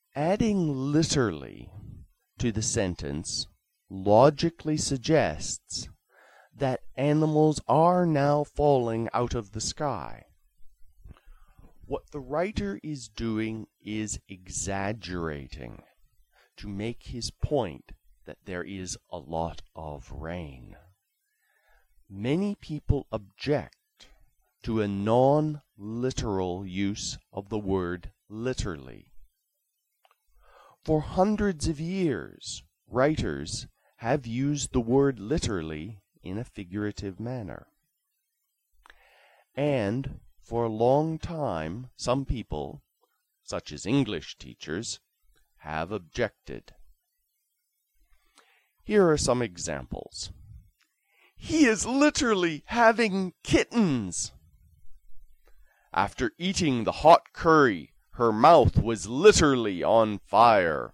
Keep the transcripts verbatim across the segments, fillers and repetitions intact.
Adding literally to the sentence logically suggests that animals are now falling out of the sky. What the writer is doing is exaggerating to make his point that there is a lot of rain. Many people object to a non-literal use of the word literally. For hundreds of years, writers have used the word literally in a figurative manner. And for a long time, some people, such as English teachers, have objected. Here are some examples. He is literally having kittens. After eating the hot curry, her mouth was literally on fire.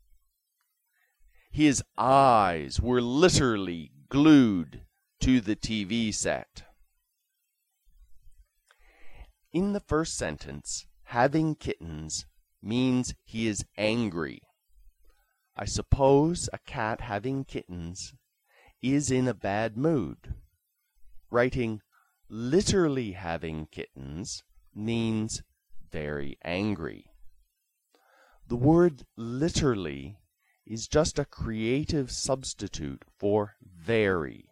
His eyes were literally glued to the T V set. In the first sentence, having kittens means he is angry. I suppose a cat having kittens is in a bad mood. Writing literally having kittens means very angry. The word literally is just a creative substitute for very.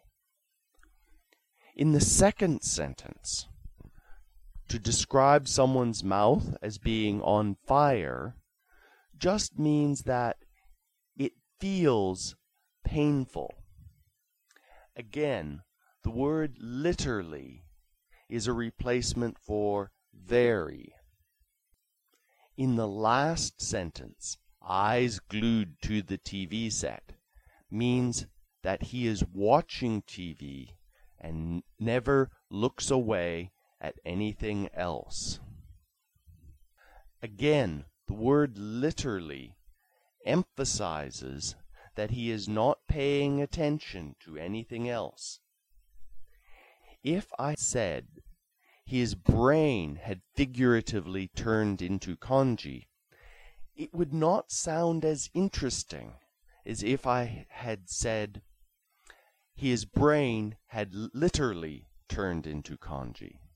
In the second sentence, to describe someone's mouth as being on fire just means that it feels painful. Again, the word literally is a replacement for very. In the last sentence, eyes glued to the T V set means that he is watching T V and never looks away at anything else. Again, the word literally emphasizes that he is not paying attention to anything else. If I said his brain had figuratively turned into kanji, it would not sound as interesting as if I had said his brain had literally turned into kanji.